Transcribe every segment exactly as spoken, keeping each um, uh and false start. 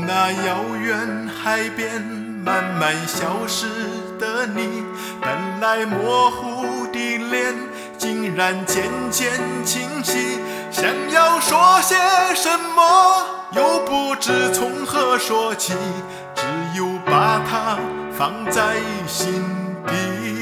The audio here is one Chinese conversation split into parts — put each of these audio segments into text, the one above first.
那遥远海边慢慢消失的你，本来模糊的脸竟然渐渐清晰，想要说些什么又不知从何说起，只有把它放在心底。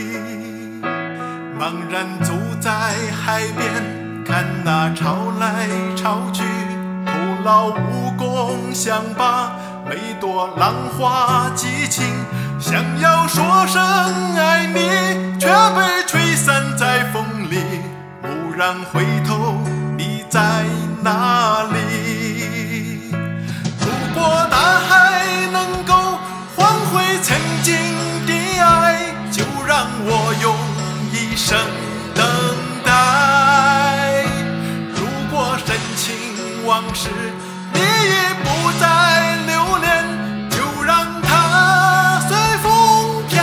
茫然走在海边，看那潮来潮去，徒劳无功，想把每朵浪花激情，想要说声爱你，却被吹散在风里。蓦然回头，你在哪里？如果大海能够换回曾经的爱，就让我用一生等待。如果深情往事你已不再留恋，就让它随风飘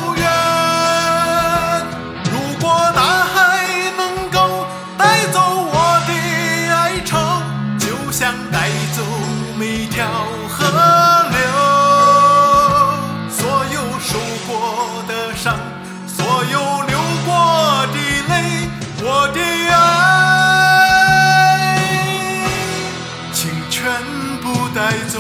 远。如果大海能够带走我的哀愁，就像带走每条河流。所有受过的伤，所有流过的泪，我的爱请全部带走。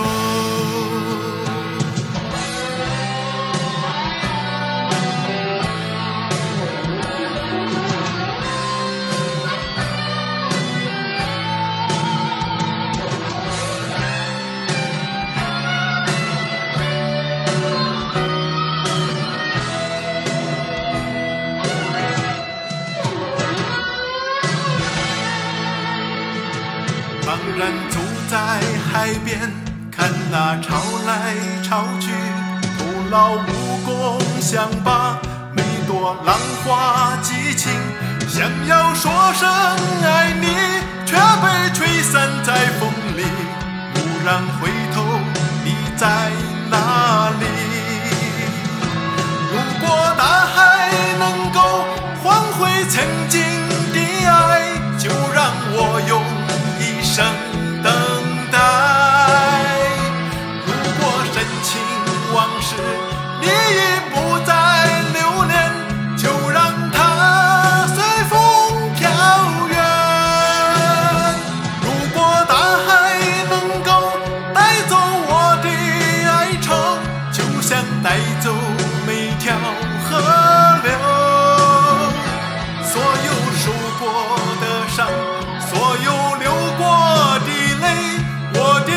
茫然走在海边，看那潮来潮去，徒劳无功，想把每朵浪花激情，想要说声爱你，却被吹散在风里。蓦然回头，你在哪里？如果大海能够换回曾经的爱，就让我用一生等待。如果深情往事你已不再留恋，就让它随风飘远。如果大海能够带走我的哀愁，就像带走每条河流。所有受过的伤，所有流过的泪，我的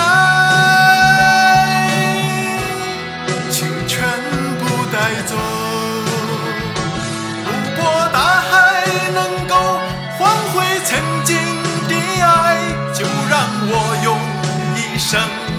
爱请全部带走。如果大海能够换回曾经的爱，就让我用一生